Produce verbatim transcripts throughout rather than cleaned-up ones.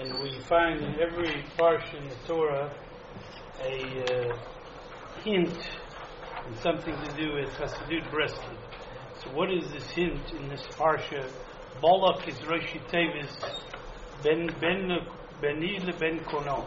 And we find in every parsha in the Torah a uh, hint and something to do with Hasidut Breslov. So what is this hint in this parsha? Balak is Rosh Tevis Ben Ben Beni Ben Kono.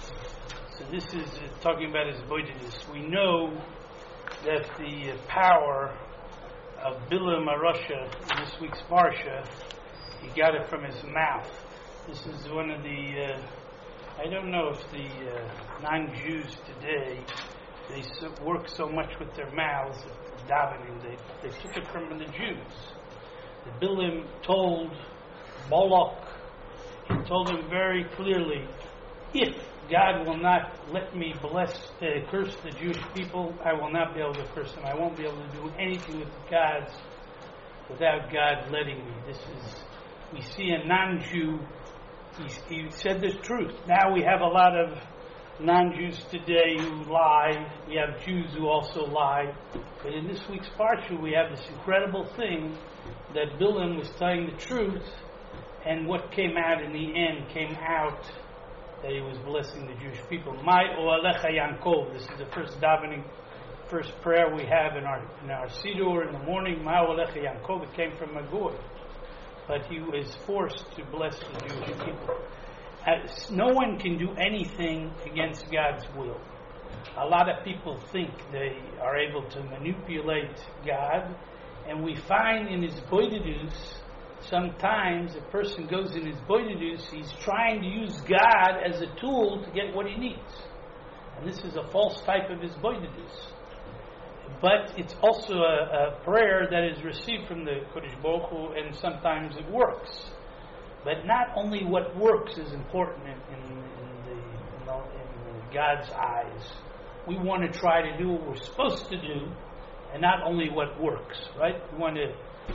So this is uh, talking about his boydiness. We know that the uh, power of Bilam Arusha in this week's parsha, he got it from his mouth. This is one of the, uh, I don't know if the uh, non-Jews today, they so, work so much with their mouths, davening, they, they took it from the Jews. The Bilam told Balak, he told him very clearly, if God will not let me bless, uh, curse the Jewish people, I will not be able to curse them. I won't be able to do anything with the gods without God letting me. This is, we see a non-Jew, he, he said the truth. Now we have a lot of non-Jews today who lie. We have Jews who also lie. But in this week's parsha, we have this incredible thing that Bilam was telling the truth, and what came out in the end came out that he was blessing the Jewish people. My O'alecha Yankov. This is the first davening, first prayer we have in our in our Siddur in the morning. My O'alecha Yankov. It came from Magor, but he was forced to bless the Jewish people. As no one can do anything against God's will. A lot of people think they are able to manipulate God, and we find in his boydidus, sometimes a person goes in his boydidus, he's trying to use God as a tool to get what he needs. And this is a false type of his boydidus. But it's also a, a prayer that is received from the Kodesh Baruch Hu, and sometimes it works. But not only what works is important in, in, in, the, in, the, in God's eyes. We want to try to do what we're supposed to do, and not only what works, right? We want to.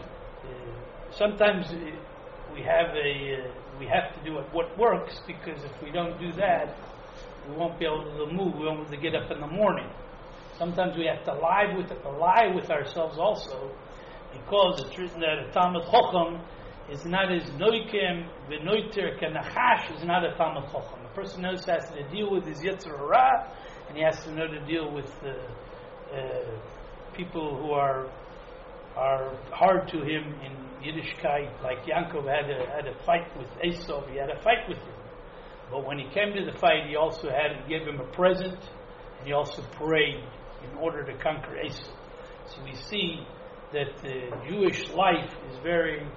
Uh, sometimes we have a uh, we have to do what works, because if we don't do that, we won't be able to move. We won't be able to get up in the morning. Sometimes we have to lie with lie with ourselves also, because it's written that a Talmud Chacham is not as noikem v'noiter kanachash is not a Talmud Chacham. A person knows has to deal with his Yetzer Hara, and he has to know to deal with uh, uh, people who are are hard to him in Yiddishkeit. Like Yaakov had a had a fight with Esau. He had a fight with him, but when he came to the fight, he also had to give him a present, and he also prayed in order to conquer Esau. So we see that the Jewish life is very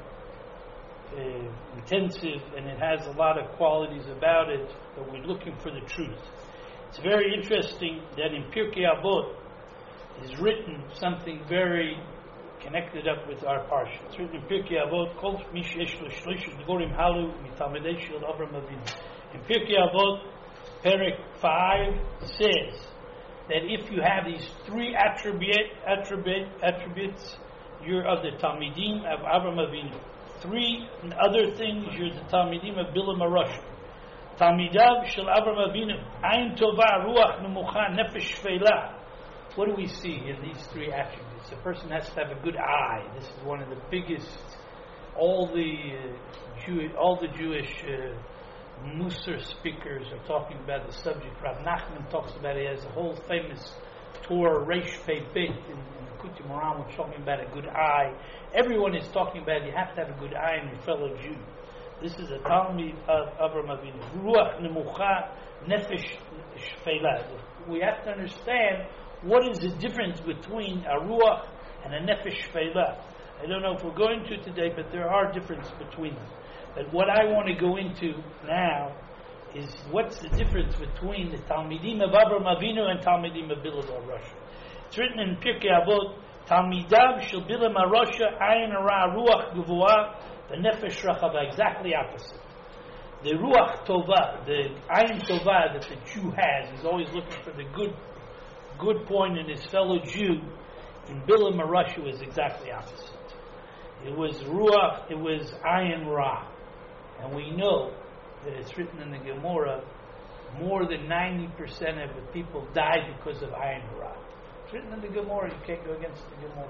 Uh, intensive, and it has a lot of qualities about it, but we're looking for the truth. It's very interesting that in Pirkei Avot is written something very connected up with our parsha. It's written in Pirkei Avot, Kol mi sheyesh lo shloisha dvorim halu mitalmidei shel Avraham Avinu. In Pirkei Avot, Perek five says that if you have these three attribute, attribute, attributes, you're of the Talmidim of Avraham Avinu. Three other things, you're the Talmidim of Bilam Arusha. Talmidav shel Avraham Avinu, Ayin Tova, Ruach Nemucha, Nefesh Shfeilah. What do we see in these three attributes? A person has to have a good eye. This is one of the biggest. All the uh, Jew, all the Jewish uh, Musar speakers are talking about the subject. Rav Nachman talks about it. He has a whole famous Torah Reish Pei Bet in Kuti Moran, which is talking about a good eye. Everyone is talking about you have to have a good eye in your fellow Jew. This is a Talmud of Avraham Avinu. Ruach Nemucha Nefesh Shfeilah. We have to understand what is the difference between a Ruach and a Nefesh Shfeilah. I don't know if we're going to today, but there are differences between them. But what I want to go into now is what's the difference between the Talmidim of Avraham Avinu and Talmidim of Bilam Arusha. It's written in Pirkei Avot, Talmidav shel Bilam Arusha, Ayin Hara, Ruach Gevurah, the Nefesh Rachava, exactly opposite. The Ruach Tova, the Ayin Tova that the Jew has, is always looking for the good good point in his fellow Jew. In Bilam Arusha was exactly opposite. It was Ruach, it was Ayin Ra. And we know that it's written in the Gemara, more than ninety percent of the people died because of Ayin Ra. It's written in the Gemara, you can't go against the Gemara.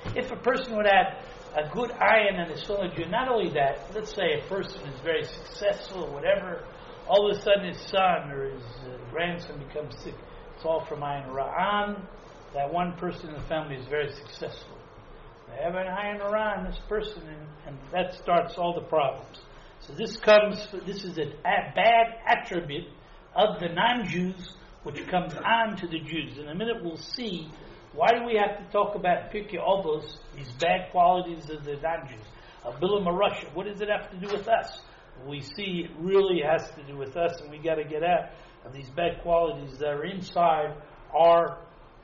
If a person would have a good ayin and a solid Jew, not only that, let's say a person is very successful, whatever, all of a sudden his son or his uh, grandson becomes sick. It's all from ayin ra'an. That one person in the family is very successful. They have an ayin ra'an, this person, and, and that starts all the problems. So this comes, this is a, a bad attribute of the non-Jews, which comes on to the Jews. In a minute we'll see why do we have to talk about Pirkei Avos, these bad qualities of the non-Jews. Of Bilam Russia, what does it have to do with us? We see it really has to do with us, and we got to get out of these bad qualities that are inside our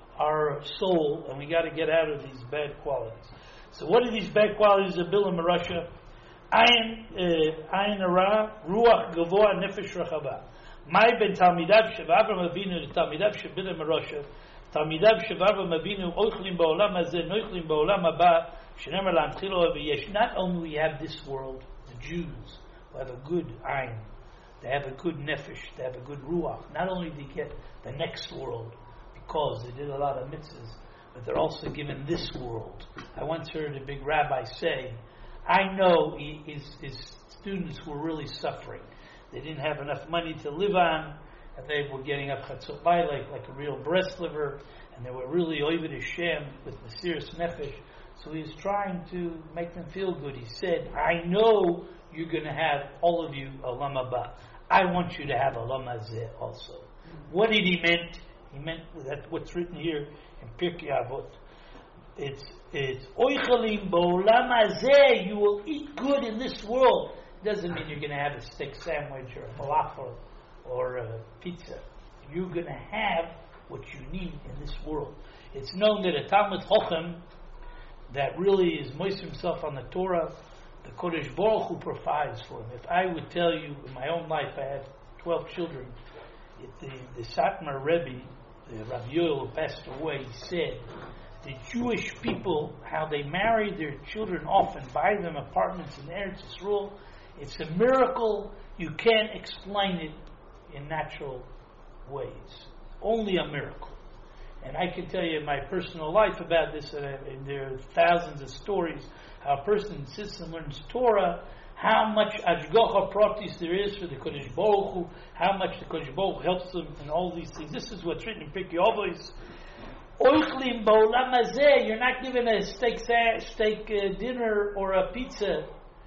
our soul, and we got to get out of these bad qualities. So what are these bad qualities of Bilam Russia? Ayin Ayin Ra, Ruach Gavoa, Nefesh Rachava. My ben Talmidav Shevavram Avinu to Talmidav Shebilam Russia. Talmidav Shevavram Avinu Oichlim Ba'olam Hazeh Noichlim Ba'olam Haba Shenemer La'amchilo V'yesh. Not only we have this world, the Jews who have a good ayin, they have a good nefesh, they have a good ruach. Not only do they get the next world because they did a lot of mitzvahs, but they're also given this world. I once heard a big rabbi say, I know he, his, his students were really suffering. They didn't have enough money to live on, and they were getting up chatzot baylik like a real breast liver, and they were really oived Hashem with the serious nefesh. So he was trying to make them feel good. He said, I know you're going to have, all of you, olam haba. I want you to have olam hazeh also. What did he mean? He meant that what's written here in Pirkei Avot. It's it's oichalim ba'olam hazeh. You will eat good in this world. Doesn't mean you're going to have a steak sandwich or a falafel or a pizza. You're going to have what you need in this world. It's known that a Talmud Chochem that really is moist himself on the Torah, the Kodesh Baruch Hu provides for him. If I would tell you, in my own life, I had twelve children. It, the, the Satmar Rebbe, the Rav Yoel, who passed away, said the Jewish people, how they marry their children off and buy them apartments in Eretz Yisrael, it's a miracle. You can't explain it in natural ways. Only a miracle. And I can tell you in my personal life about this, and, and there are thousands of stories, how a person sits and learns Torah, how much Ashgocha Pratis there is for the Kodesh Baruch Hu, how much the Kodesh Baruch Hu helps them in all these things. This is what's written in Pirkei Avos. Oichlim ba'olam hazeh, you're not given a steak, steak uh, dinner or a pizza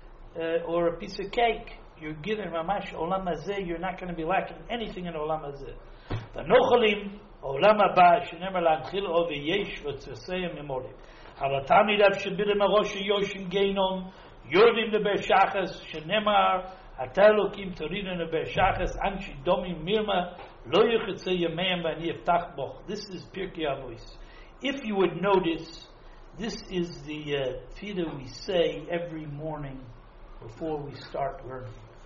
uh, or a piece of cake. You're given mamash olam hazeh. You're not going to be lacking anything in olam hazeh. V'nochalim olam haba shenemer la'amchil o v'yesh v'tzvaseyim memorim. Halatami dav shebirim arosh yoshim geinom yordim leber shachas shenemar atalokim toridon leber shachas anshi domim mirma lo yichtzei yameim v'ani eftach boch. This is Pirkei Avos. If you would notice, this is the uh, tefillah we say every morning before we start learning.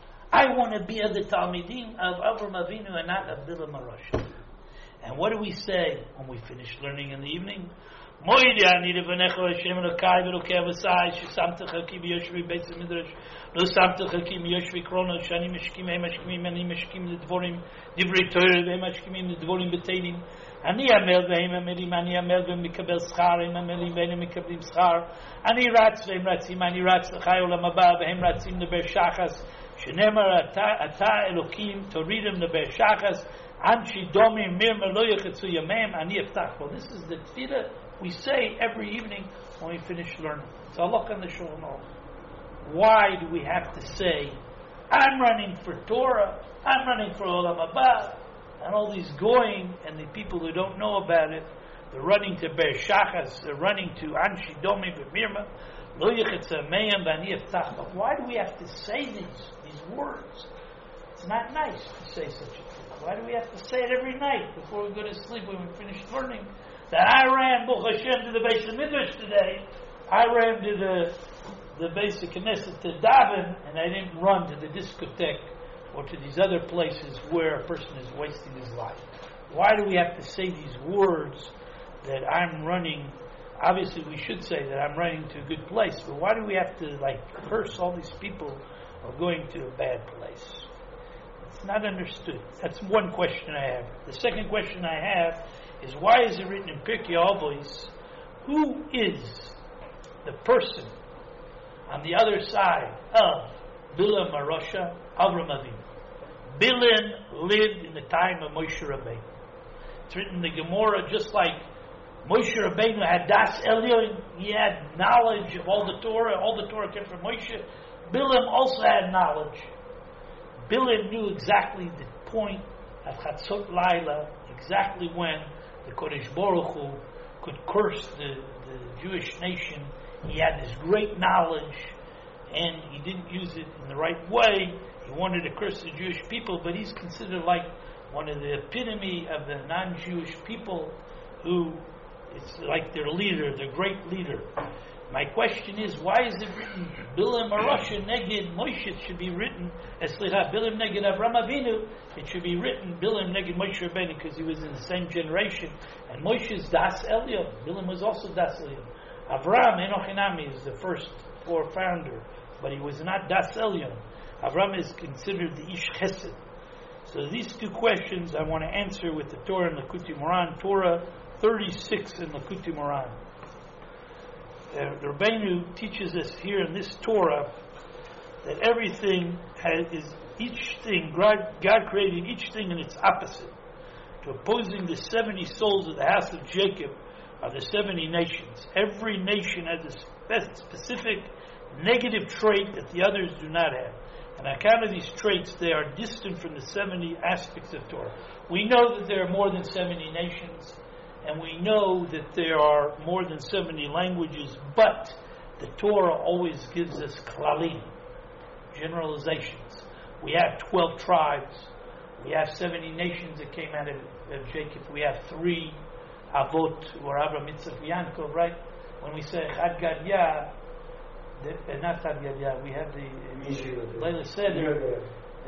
I want to be of the Talmidim of Avram Avinu and not of Bilam Russia. And what do we say when we finish learning in the evening? Moidi ani levanecha Hashem Elokai v'Elokei Avosai shesamtecha ki b'yoshvi beis midrash lo samtecha ki b'yoshvi kronos shani meshkim hem meshkim ani meshkim l'dvorim divrei Torah v'hem meshkim l'dvorim b'teilim ani amel v'hem amelim ani amel v'hem mikabel schar hem amelim v'hem mikablim schar ani ratz v'hem ratzim ani ratz l'chai olam haba v'hem ratzim leber shachas shenemar ata Elokim toridem leber shachas anshi domim mirma lo yechetzu yamem ani eftach. Well, this is the tefillah we say every evening when we finish learning. It's Allah on the Shulchan Aruch. Why do we have to say, I'm running for Torah, I'm running for Olam Haba, and all these goyim and the people who don't know about it, they're running to Ber Shachas, they're running to Anshi Domi B'Mirma, Lo Yechetza Meyam V'Ani Eftach. But why do we have to say these, these words? It's not nice to say such a thing. Why do we have to say it every night before we go to sleep when we finish learning? That I ran, Baruch Hashem, to the Beis Midrash today. I ran to the the Beis Knesset to daven, and I didn't run to the discotheque or to these other places where a person is wasting his life. Why do we have to say these words that I'm running? Obviously, we should say that I'm running to a good place, but why do we have to like curse all these people who are going to a bad place? It's not understood. That's one question I have. The second question I have is, why is it written in Pirkei Avos, who is the person on the other side of Bilam Marosha, Avram Avinu. Bilam lived in the time of Moshe Rabbeinu. It's written in the Gemara, just like Moshe Rabbeinu had Das Elyon, he had knowledge of all the Torah, all the Torah came from Moshe. Bilam also had knowledge. Bilam knew exactly the point of Chatzot Laila, exactly when the Kodesh Baruch Hu could curse the, the Jewish nation. He had this great knowledge, and he didn't use it in the right way. He wanted to curse the Jewish people, but he's considered like one of the epitome of the non-Jewish people who, it's like their leader, their great leader. My question is, why is it written Bilam Marosha Neged Moshe? It should be written as Bilam Neged Avram Avinu. It should be written Bilam Neged Moshe Rabbeinu, because he was in the same generation. And Moshe's Das Elyon. Bilam was also Das Elyon. Avram Enochinami is the first four founder, but he was not Das Elyon. Avram is considered the Ish Chesed. So these two questions I want to answer with the Torah and Likutei Moharan. Torah thirty-six in Likutei Moharan. Uh, the Rabbeinu teaches us here in this Torah that everything has, is each thing, God, God created each thing in its opposite. To opposing the seventy souls of the house of Jacob are the seventy nations. Every nation has a spe- specific negative trait that the others do not have. And on account of these traits, they are distant from the seventy aspects of Torah. We know that there are more than seventy nations, and we know that there are more than seventy languages, but the Torah always gives us klalim, generalizations. We have twelve tribes. We have seventy nations that came out of, of Jacob. We have three Avot, who are Abraham, Yitzchak, Yankov, right? When we say Chad Gadya, uh, not Chad Gadya, we have the Leila Seder,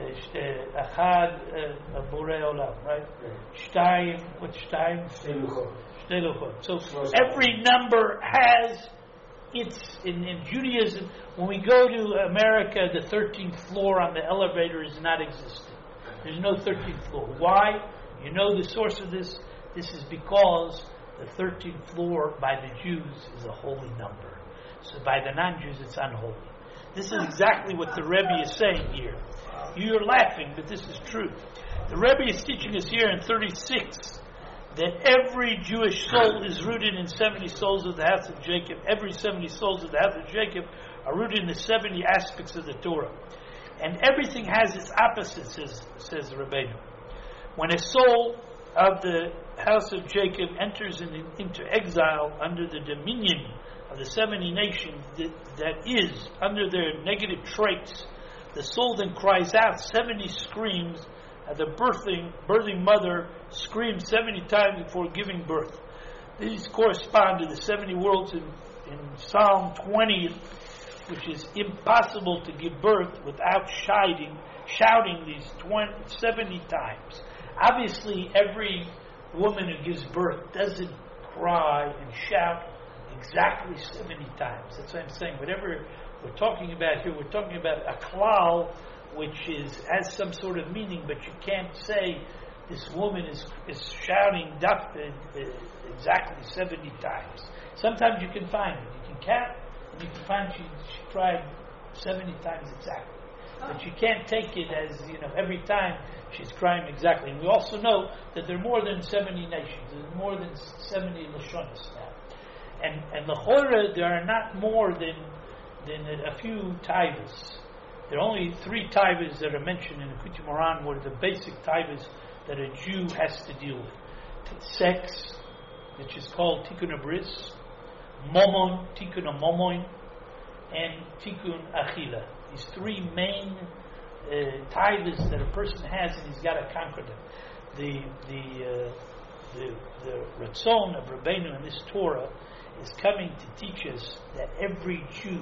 Achad Borei Olam, right? Shtayim, what's Shtayim? Shtei Luchot. So every number has its, in, in Judaism, when we go to America, the thirteenth floor on the elevator is not existent. There's no thirteenth floor. Why? You know the source of this? This is because the thirteenth floor by the Jews is a holy number. So by the non-Jews it's unholy. This is exactly what the Rebbe is saying here. You're laughing, but this is true. The Rebbe is teaching us here in thirty-six that every Jewish soul is rooted in seventy souls of the house of Jacob. Every seventy souls of the house of Jacob are rooted in the seventy aspects of the Torah. And everything has its opposite, says, says the Rebbeinu. When a soul of the house of Jacob enters in, into exile under the dominion of the seventy nations that, that is under their negative traits, the soul then cries out seventy screams, and the birthing birthing mother screams seventy times before giving birth. These correspond to the seventy worlds in, in Psalm twenty, which is impossible to give birth without shouting, shouting these twenty, seventy times. Obviously, every woman who gives birth doesn't cry and shout exactly seventy times. That's what I'm saying. Whatever we're talking about here, we're talking about a klal which is has some sort of meaning, but you can't say this woman is is shouting duff, uh, exactly seventy times. Sometimes you can find it. You can count, and you can find she, she cried seventy times exactly. But you can't take it as, you know, every time she's crying exactly. And we also know that there are more than seventy nations. There's more than seventy Lashonis now. And and L'chora, there are not more than than a few taivas. There are only three taivas that are mentioned in the Likutei Moharan, what are the basic taivas that a Jew has to deal with. Sex, which is called Tikkun Abris, Momon, Tikkun Amomoin, and Tikkun Achila. These three main uh, taivas that a person has, and he's got to conquer them. The the uh, the the Ratzon of Rabbeinu in this Torah is coming to teach us that every Jew,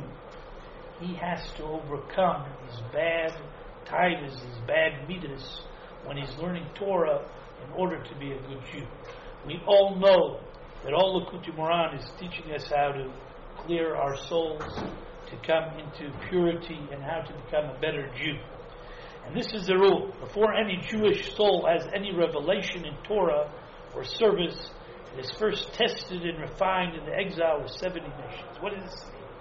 he has to overcome these bad taivas, these bad midas, when he's learning Torah in order to be a good Jew. We all know that all Likutei Moharan is teaching us how to clear our souls, to come into purity, and how to become a better Jew. And this is the rule. Before any Jewish soul has any revelation in Torah or service, it is first tested and refined in the exile of seventy nations. What does this mean?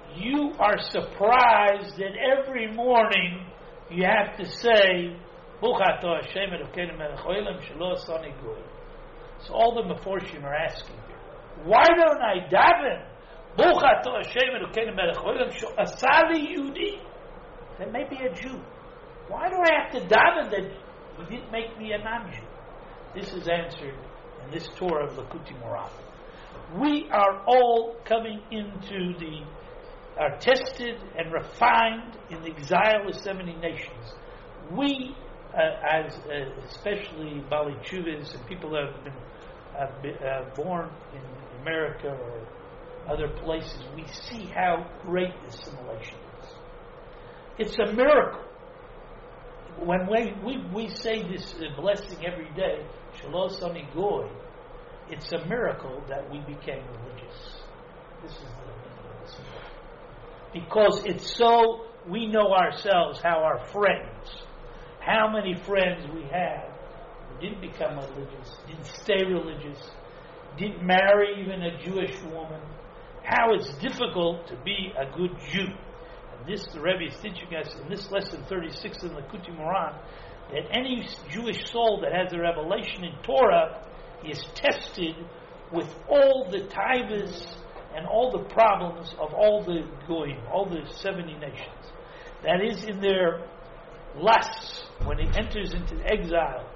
you are surprised that every morning you have to say, Baruch atah Hashem Elokeinu melech haolam shelo asani goy. So all the Meforshim are asking, why don't I daven? Baruch atah Hashem Elokeinu melech haolam shelo asani Yehudi. That may be a Jew. Why do I have to daven that He didn't make me a non-Jew? This is answered in this Torah of Likutei Moharan. We are all coming into the, are tested and refined in the exile of seventy nations. We, uh, as uh, especially Bali Chuvas and people that have been, have been uh, born in America or other places, we see how great assimilation is. It's a miracle. When we, we, we say this uh, blessing every day, Shelo Asani Goy, it's a miracle that we became religious. This is the meaning of this miracle. Because it's so, we know ourselves how our friends, how many friends we have who didn't become religious, didn't stay religious, didn't marry even a Jewish woman, how it's difficult to be a good Jew. And this, the Rebbe is teaching us in this lesson thirty-six in the Likutei Moharan, that any Jewish soul that has a revelation in Torah is tested with all the taivas and all the problems of all the goyim, all the seventy nations. That is in their lusts when it enters into exile.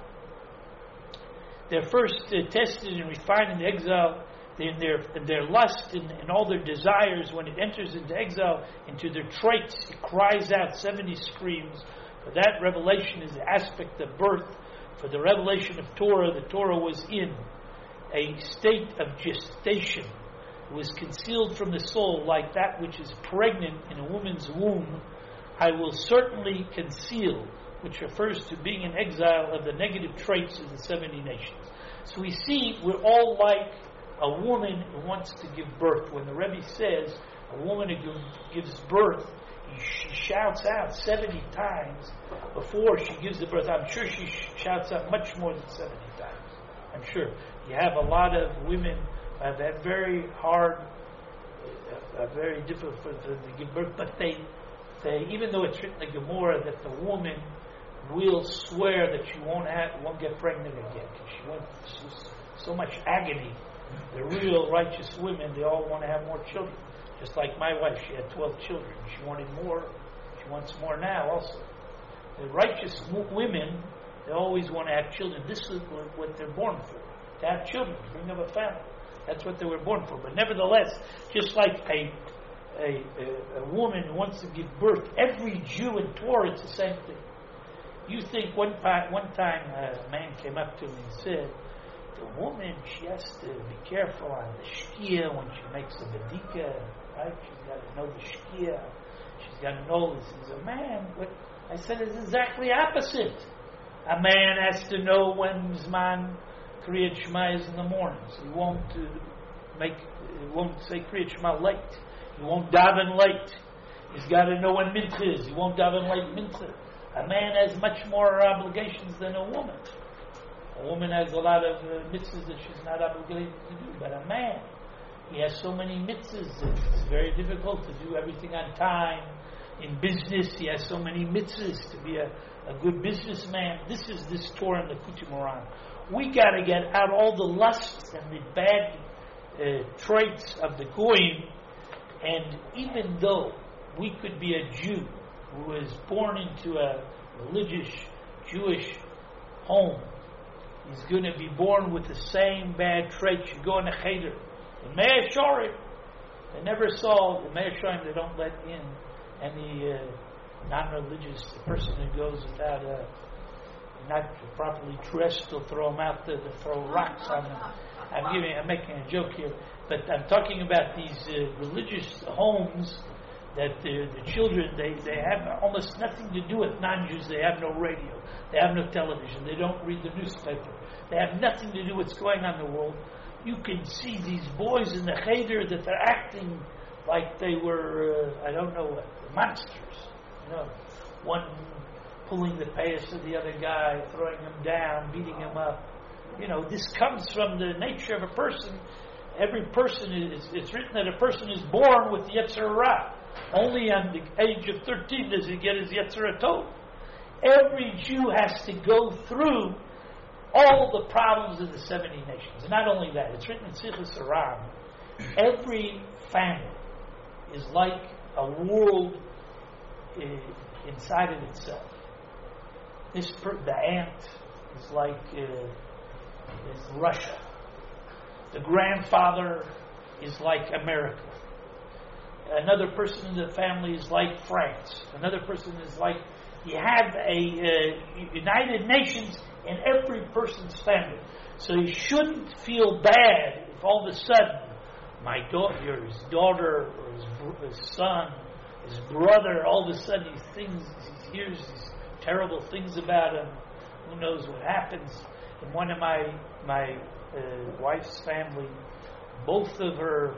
They're first uh, tested and refined in the exile, in their, in their lust and, and all their desires. When it enters into exile, into their traits, it cries out seventy screams. For that revelation is the aspect of birth. For the revelation of Torah, the Torah was in a state of gestation. It was concealed from the soul like that which is pregnant in a woman's womb. I will certainly conceal, which refers to being in exile of the negative traits of the seventy nations. So we see we're all like a woman who wants to give birth. When the Rebbe says a woman who gives birth, she shouts out seventy times before she gives the birth. I'm sure she shouts out much more than seventy times. I'm sure. You have a lot of women who have that very hard, uh, very difficult for them to give birth, but they, they, even though it's written in the Gemara that the woman will swear that she won't have, won't get pregnant again because she went through so much agony. The real righteous women, they all want to have more children. Just like my wife, she had twelve children. She wanted more. She wants more now also. The righteous women, they always want to have children. This is what they're born for. To have children, to bring up a family. That's what they were born for. But nevertheless, just like a a, a, a woman who wants to give birth, every Jew in Torah, it's the same thing. You think one time, one time a man came up to me and said, the woman, she has to be careful on the shkia when she makes the bedika, right? She's got to know the shkia. She's got to know this. He's a man. But I said it's exactly opposite. A man has to know when Zman Kriyat Shema is in the morning. So he won't uh, make, he won't say Kriyat Shema late. He won't daven late. He's got to know when mincha is. He won't daven late mincha. A man has much more obligations than a woman. A woman has a lot of uh, mitzvahs that she's not obligated to do. But a man, he has so many mitzvahs that it's very difficult to do everything on time. In business, he has so many mitzvahs to be a, a good businessman. This is this Torah in the Likutei Moharan. We got to get out all the lusts and the bad uh, traits of the goyim. And even though we could be a Jew who was born into a religious Jewish home, he's going to be born with the same bad traits. You go in the cheder. In Meir Shorim, they never saw, the Meir Shorim, they don't let in any uh, non-religious person who goes without uh, not properly dressed. They'll throw them out there, they'll throw rocks on them. I'm giving, I'm making a joke here, but I'm talking about these uh, religious homes that the, the children, they, they have almost nothing to do with non-Jews. They have no radio. They have no television. They don't read the newspaper. They have nothing to do with what's going on in the world. You can see these boys in the cheder that they're acting like they were, uh, I don't know what, monsters. You know, one pulling the payas of the other guy, throwing him down, beating him up. You know, this comes from the nature of a person. Every person is, it's written that a person is born with the Yetzer Hara. Only on the age of thirteen does he get his Yetzer Tov. Every Jew has to go through all the problems of the seventy nations. And not only that, it's written in Sichos Aram. Every family is like a world uh, inside of itself. This per, the ant is like uh, is Russia. The grandfather is like America. Another person in the family is like France. Another person is like... You have a uh, United Nations in every person's family. So you shouldn't feel bad if all of a sudden my daughter, his daughter, or his, his son, his brother, all of a sudden he thinks, he hears these terrible things about him. Who knows what happens? In one of my my uh, wife's family, both of her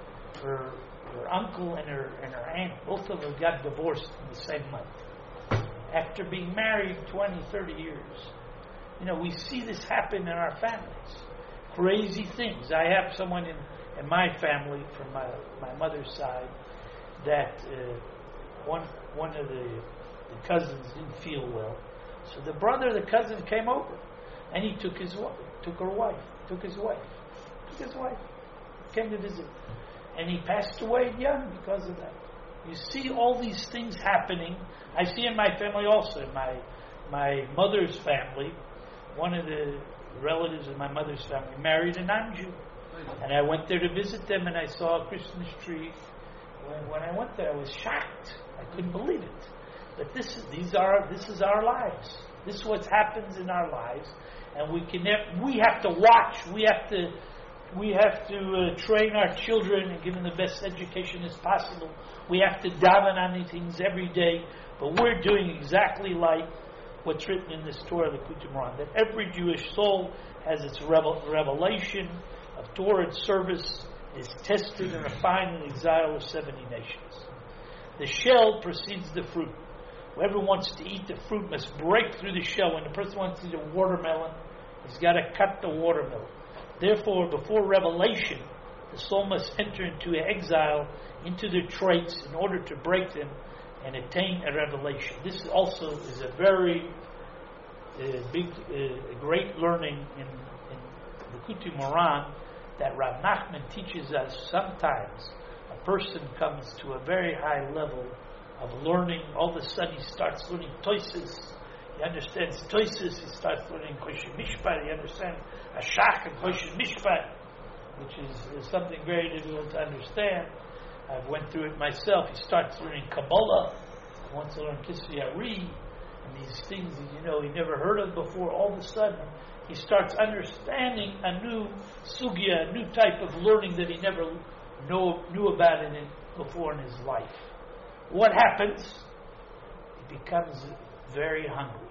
her her uncle and her and her aunt, both of them got divorced in the same month. After being married twenty, thirty years. You know, we see this happen in our families. Crazy things. I have someone in, in my family from my, my mother's side that uh, one one of the, the cousins didn't feel well. So the brother, the cousin came over and he took his wife, took her wife, took his wife, took his wife, came to visit. And he passed away young because of that. You see all these things happening. I see in my family also. In my my mother's family, one of the relatives of my mother's family married a non-Jew. And I went there to visit them and I saw a Christmas tree. When, when I went there, I was shocked. I couldn't believe it. But this is, these are, this is our lives. This is what happens in our lives. And we can ne- we have to watch. We have to We have to uh, train our children and give them the best education as possible. We have to daven on these things every day. But we're doing exactly like what's written in this Torah, the Likutei Moharan, that every Jewish soul has its revel- revelation of Torah and service, is tested and refined in the exile of seventy nations. The shell precedes the fruit. Whoever wants to eat the fruit must break through the shell. When a person wants to eat a watermelon, he's got to cut the watermelon. Therefore, before revelation, the soul must enter into exile, into their traits, in order to break them and attain a revelation. This also is a very uh, big, uh, great learning in, in the Likutei Moharan, that Rav Nachman teaches us. Sometimes a person comes to a very high level of learning. All of a sudden he starts learning Toises. He understands Toises. He starts learning Kosher Mishpat. He understands Ashach and Kosher Mishpat, which is, is something very difficult to understand. I went through it myself. He starts learning Kabbalah. He wants to learn Kisvei Ari, and these things that you know he never heard of before. All of a sudden, he starts understanding a new sugya, a new type of learning that he never know, knew about it in, before in his life. What happens? He becomes very hungry.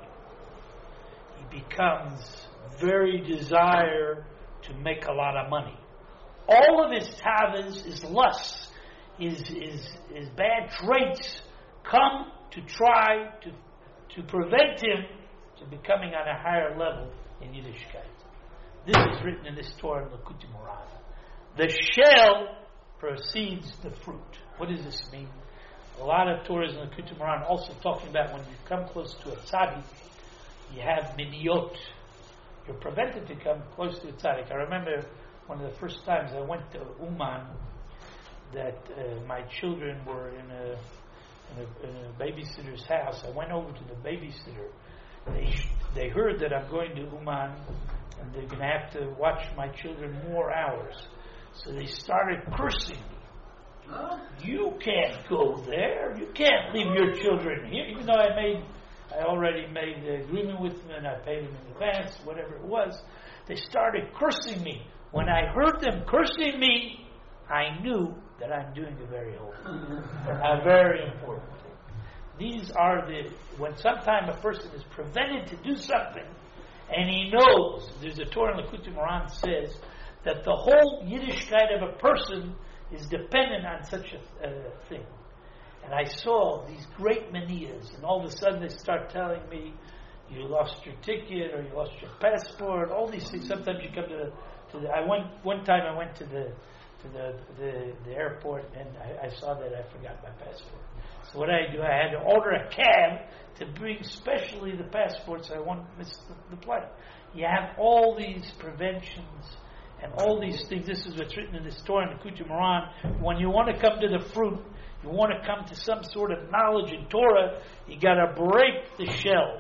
He becomes very desire to make a lot of money. All of his tavas, his lusts, his, his, his bad traits come to try to, to prevent him to becoming on a higher level in Yiddishkeit. This is written in this Torah in Likutei Moharan. The shell precedes the fruit. What does this mean? A lot of Torahs in Likutei Moharan also talking about when you come close to a tzaddik, you have minyot. You're prevented to come close to a tzaddik. I remember one of the first times I went to Uman, that uh, my children were in a, in a, in a babysitter's house. I went over to the babysitter. They they heard that I'm going to Uman, and they're going to have to watch my children more hours. So they started cursing me. You can't go there. You can't leave your children here. Even though I made, I already made the agreement with them and I paid them in advance, whatever it was. They started cursing me. When I heard them cursing me, I knew that I'm doing a very holy, a very important thing. These are the, when sometime a person is prevented to do something, and he knows, there's a Torah in Likutei Moharan says that the whole Yiddishkeit of a person is dependent on such a uh, thing. And I saw these great manias, and all of a sudden they start telling me, you lost your ticket, or you lost your passport, all these things. Sometimes you come to the, to the I went, one time I went to the, to to the, the, the airport, and I, I saw that I forgot my passport. So what I do, I had to order a cab to bring specially the passport so I won't miss the, the flight. You have all these preventions and all these things. This is what's written in this Torah in the Likutei Moharan. When you want to come to the fruit, you want to come to some sort of knowledge in Torah, you got to break the shell.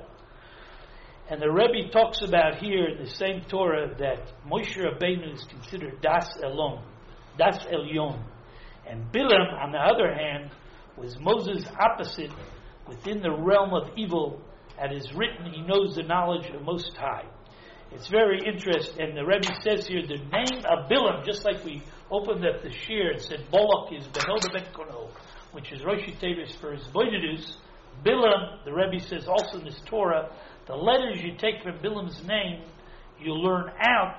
And the Rebbe talks about here in the same Torah that Moshe Rabbeinu is considered Das Elon, Das Elyon. And Bilam, on the other hand, was Moses' opposite within the realm of evil. As is written, he knows the knowledge of the Most High. It's very interesting. And the Rebbe says here, the name of Bilam, just like we opened up the shir and said, Bolak is Benoda Ben Kono, which is Rosh Tevis for his Boydedus. Bilam, the Rebbe says also in this Torah, the letters you take from Bilam's name, you learn out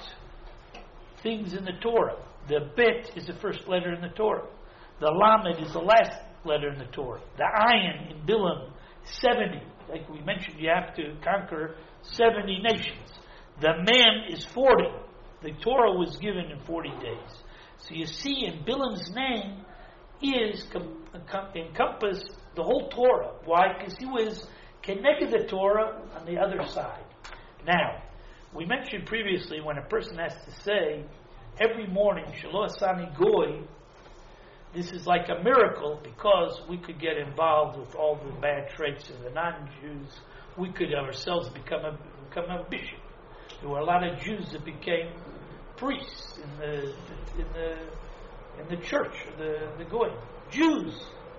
things in the Torah. The Bet is the first letter in the Torah. The Lamed is the last letter in the Torah. The Ayin in Bilam, seventy. Like we mentioned, you have to conquer seventy nations. The Mem is forty. The Torah was given in forty days. So you see in Bilam's name is com- com- encompass the whole Torah. Why? Because he was connected the Torah on the other side. Now, we mentioned previously when a person has to say every morning, Shelo Asani Goy, this is like a miracle because we could get involved with all the bad traits of the non-Jews. We could ourselves become a become a bishop. There were a lot of Jews that became priests in the in the in the church, the the Goy. Jews.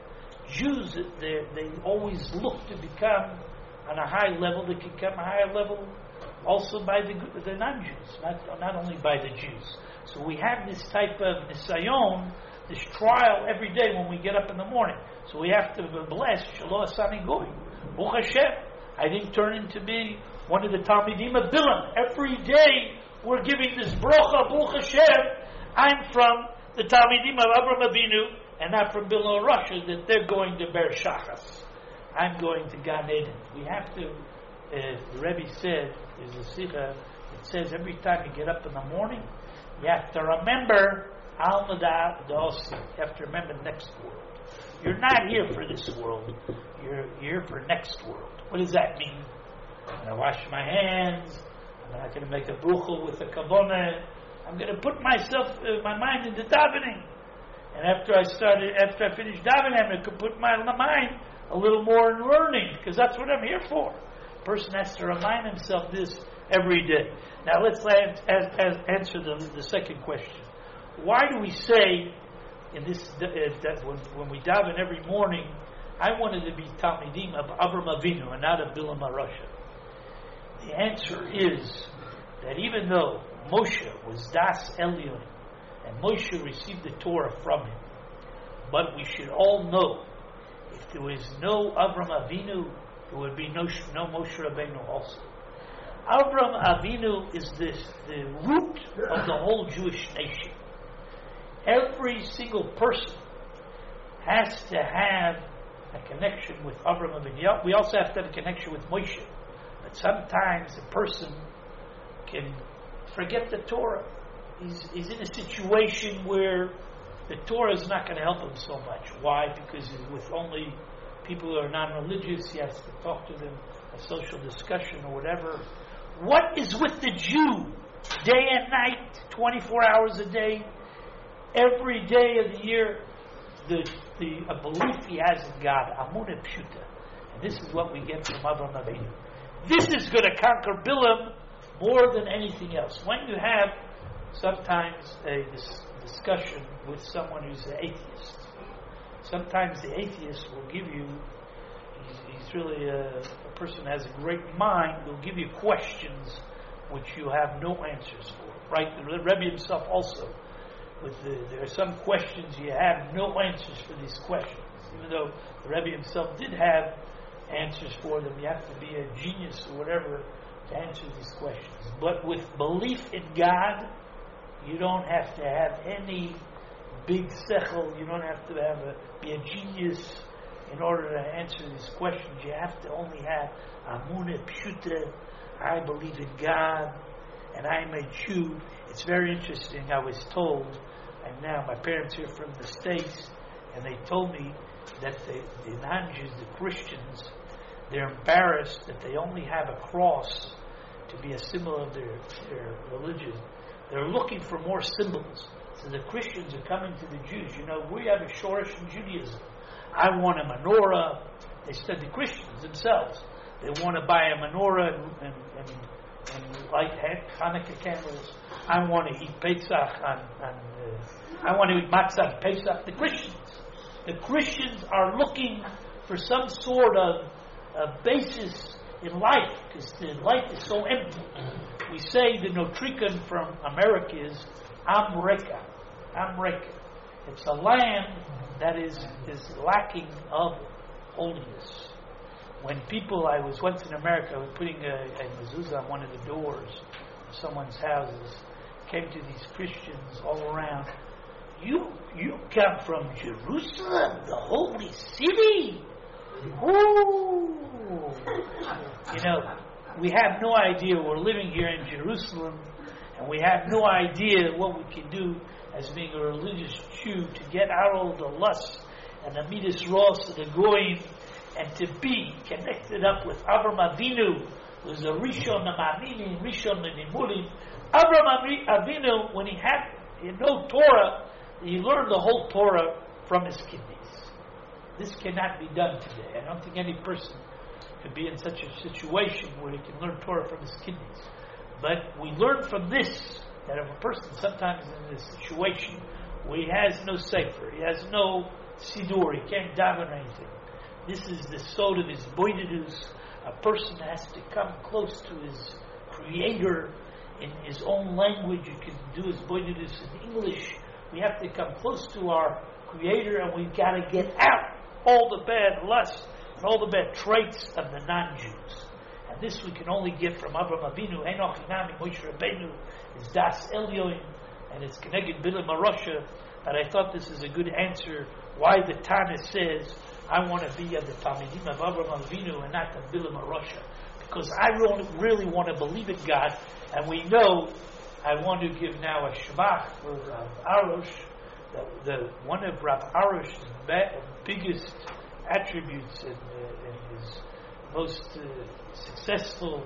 Jews, they, they always look to become on a high level. They can come a higher level also by the, the non-Jews, not, not only by the Jews. So we have this type of nisayon, this trial every day when we get up in the morning. So we have to bless Shelo Asani Goy. Baruch Hashem, I didn't turn into be one of the Talmidim of Bilam. Every day we're giving this bracha, Baruch Hashem, I'm from the Talmidim of Avraham Avinu, and not from Bilam Russia, that they're going to Ber Shachas. I'm going to Gan Eden. We have to, uh, the Rebbe said, there's a sikha, it says every time you get up in the morning, you have to remember Almada Dosi. You have to remember the next world. You're not here for this world. You're here for next world. What does that mean? I'm going to wash my hands. I'm not going to make a brucha with a kavona. I'm going to put myself, uh, my mind into davening. And after I started, after I finished davening, I could put my mind a little more in learning, because that's what I'm here for. A person has to remind himself this every day. Now let's as, as, answer the, the second question. Why do we say in this uh, that when, when we daven every morning, I wanted to be Talmidim of Avraham Avinu and not of Bilam HaRasha? The answer is that even though Moshe was Das Elyon, and Moshe received the Torah from him, but we should all know, if there was no Avraham Avinu, there would be no, no Moshe Rabbeinu also. Avraham Avinu is this, the root of the whole Jewish nation. Every single person has to have a connection with Avraham Avinu. We also have to have a connection with Moshe. But sometimes a person can forget the Torah. He's, he's in a situation where the Torah is not going to help him so much. Why? Because he's with only people who are non-religious. He has to talk to them, a social discussion or whatever. What is with the Jew? Day and night, twenty-four hours a day, every day of the year, the, the a belief he has in God, Amunah Pshuta. And this is what we get from Avraham Avinu. This is going to conquer Bilam more than anything else. When you have sometimes a dis- discussion with someone who's an atheist, sometimes the atheist will give you, he's, he's really a, a person who has a great mind, will give you questions which you have no answers for. Right? The Rebbe himself also, with the, there are some questions you have no answers for these questions. Even though the Rebbe himself did have answers for them, you have to be a genius or whatever to answer these questions. But with belief in God, you don't have to have any big sechel. You don't have to have a, be a genius in order to answer these questions. You have to only have Amunah Pshuta. I believe in God, and I am a Jew. It's very interesting. I was told and now my parents are from the States, and they told me that the, the non-Jews, the Christians, they're embarrassed that they only have a cross to be a symbol of their, their religion. They're looking for more symbols. So the Christians are coming to the Jews. You know, we have a shorish in Judaism. I want a menorah. They said the Christians themselves. They want to buy a menorah and, and, and, and light Hanukkah candles. I want to eat Pesach on, on uh, I want to eat matzah on Pesach. The Christians. The Christians are looking for some sort of uh, basis in life, because the life is so empty. We say the Notrikon from America is Amreka. Amreka. It's a land that is, is lacking of holiness. When people, I was once in America, I was putting a, a mezuzah on one of the doors of someone's houses, came to these Christians all around. You you come from Jerusalem, the holy city. Ooh. You know, we have no idea. We're living here in Jerusalem, and we have no idea what we can do as being a religious Jew to get out of the lust and the midas ros of the goyim, and to be connected up with Avram Avinu, who's a Rishon Ma'amini, Rishon Nimulim. Avram Avinu, when he had he had no Torah, he learned the whole Torah from his kidneys. This cannot be done today. I don't think any person could be in such a situation where he can learn Torah from his kidneys. But we learn from this that if a person sometimes in this situation where he has no sefer, he has no sidur, he can't daven or anything, this is the sod of his boididus. A person has to come close to his creator in his own language. You can do his boididus in English. We have to come close to our creator, and we've got to get out all the bad lust and all the bad traits of the non-Jews. And this we can only get from Avraham Avinu. Enoch Inami Moshe Rabbeinu is Das Elyoin, and it's Keneged Bilam Marosha. But I thought this is a good answer why the Tana says, I want to be of the Talmidim of Avraham Avinu and not the Bilam Marosha. Because I really, really want to believe in God, and we know. I want to give now a shvach for Rav Arush. The, the, one of Rav Arush's be, biggest attributes and, uh, and his most uh, successful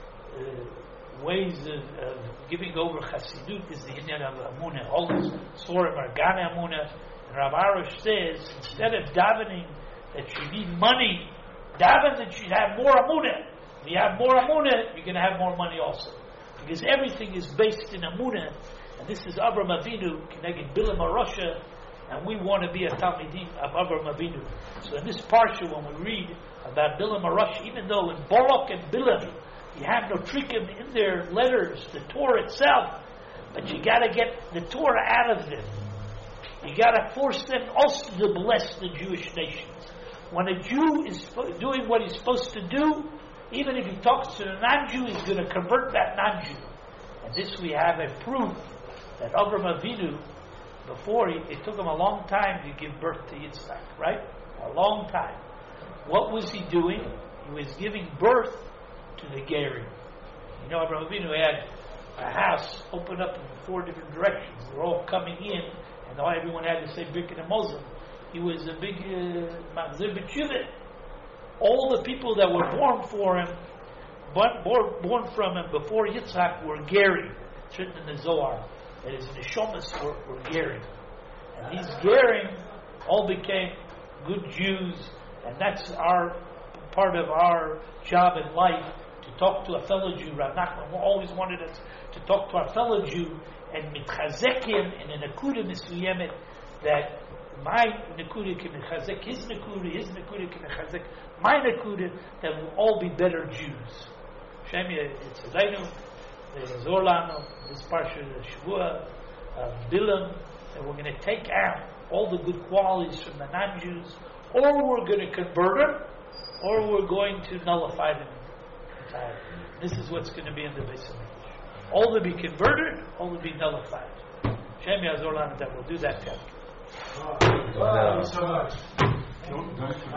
uh, ways of, of giving over Chassidut is the Inyan of Amunah. All this Sorah Margana Amunah. And Rav Arush says, instead of davening that you need money, daven that you have more Amunah. If you have more Amunah, you're going to have more money also. Because everything is based in Amunah, and this is Avraham Avinu, Keneged Bilam Marosha, and we want to be a Talmidim of Avraham Avinu. So in this parsha, when we read about Bilam Marosha, even though in Barak and Bilam you have no trikim in their letters, the Torah itself, but you got to get the Torah out of them. You got to force them also to bless the Jewish nation. When a Jew is doing what he's supposed to do, even if he talks to a non-Jew, he's going to convert that non-Jew. And this we have a proof that Avraham Avinu, before he, it took him a long time to give birth to Yitzchak, right? A long time. What was he doing? He was giving birth to the Gerim. You know, Avraham Avinu had a house open up in four different directions. They're all coming in, and all everyone had to say Birkat HaMazon. He was a big Machzir uh, B'Tshuvah. All the people that were born for him, born, born from him before Yitzhak were Gerim. It's written in the Zohar. That his neshamas were, were Gerim. And these Gerim all became good Jews, and that's our part of our job in life, to talk to a fellow Jew. Rav Nachman always wanted us to talk to our fellow Jew and mitchazekim in a nakuda misliyemet, that my nakuda can mechazek his nakuda, his nakuda can mechazek my nakuda, that we'll all be better Jews. Shem Yitzchadenu, the Zorlano, this parsha, the Shavua, of Bilam, that we're going to take out all the good qualities from the non-Jews, or we're going to convert them, or we're going to nullify them entirely. This is what's going to be in the Beis Hamikdash. All to be converted, all to be nullified. Shem Yazor Lana, that will do that. Wow. Wow. Thank you so much.